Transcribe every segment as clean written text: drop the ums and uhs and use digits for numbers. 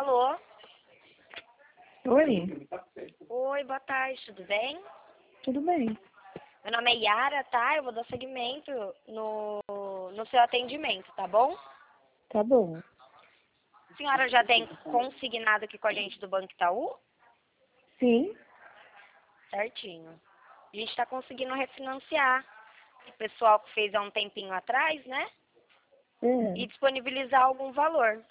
Alô? Oi, Oi, boa tarde, tudo bem? tudo bem? Meu nome é Yara, tá? Eu vou dar seguimento no seu atendimento, tá bom? Tá bom. A senhora já tem consignado aqui com a gente do Banco Itaú? Sim? Certinho. A gente está conseguindo refinanciar o pessoal que fez há um tempinho atrás, né? E É. disponibilizar algum valor.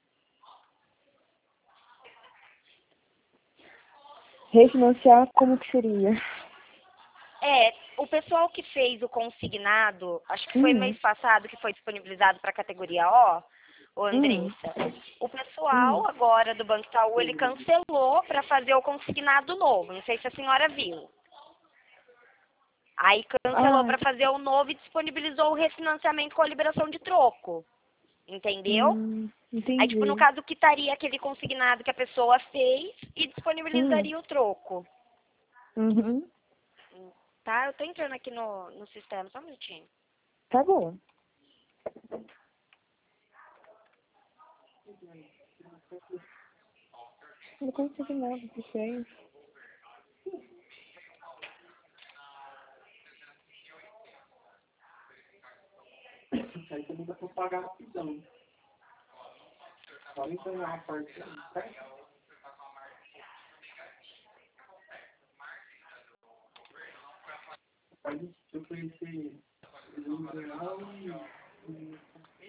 Refinanciar, como que seria? O pessoal que fez o consignado, acho que foi Hum, mês passado que foi disponibilizado para a categoria O, ô hum, Andressa. O hum. pessoal agora do Banco Itaú, ele cancelou para fazer o consignado novo. Não sei se a senhora viu. Aí cancelou Ah, para fazer o novo e disponibilizou o refinanciamento com a liberação de troco. Entendeu? Aí, tipo, no entendi. caso, quitaria aquele consignado que a pessoa fez e Hum, disponibilizaria o troco. uhum. Tá? Eu tô entrando aqui no sistema, só um minutinho. Tá bom. Não consegui nada de vocês. Isso aí também dá pra pagar rapidão. Só entregar a parte certo? Aí eu conheci o real e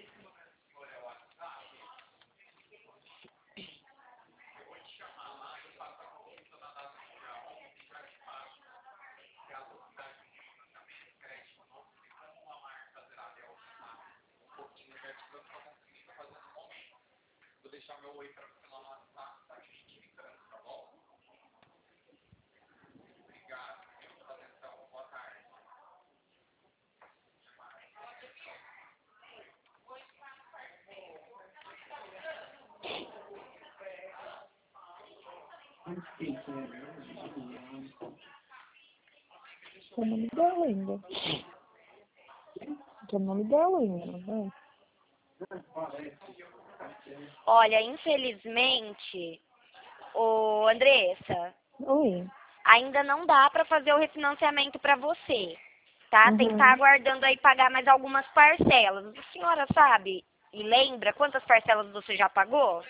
esqueci, né? É o nome dela ainda. É o nome dela ainda, né? Olha, infelizmente, ô Andressa, Oi. ainda não dá para fazer o refinanciamento para você, tá? Tem que estar Uhum. aguardando aí pagar mais algumas parcelas. A senhora sabe e lembra quantas parcelas você já pagou?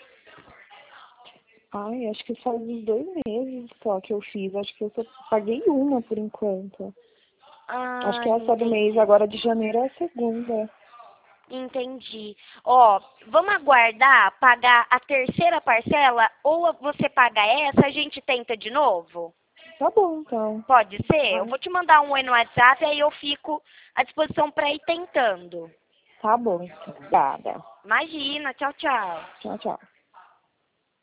Ai, acho que faz uns 2 meses só que eu fiz. Acho que eu só paguei uma por enquanto. Acho Ah, que essa do mês entendi. agora de janeiro é a segunda. Entendi. Ó, vamos aguardar pagar a terceira parcela ou você paga essa, a gente tenta de novo? Tá bom, então. Pode ser? Eu Ai, vou te mandar um oi no WhatsApp, aí eu fico à disposição para ir tentando. tá bom, então. Obrigada. Imagina, tchau, tchau. Tchau, tchau.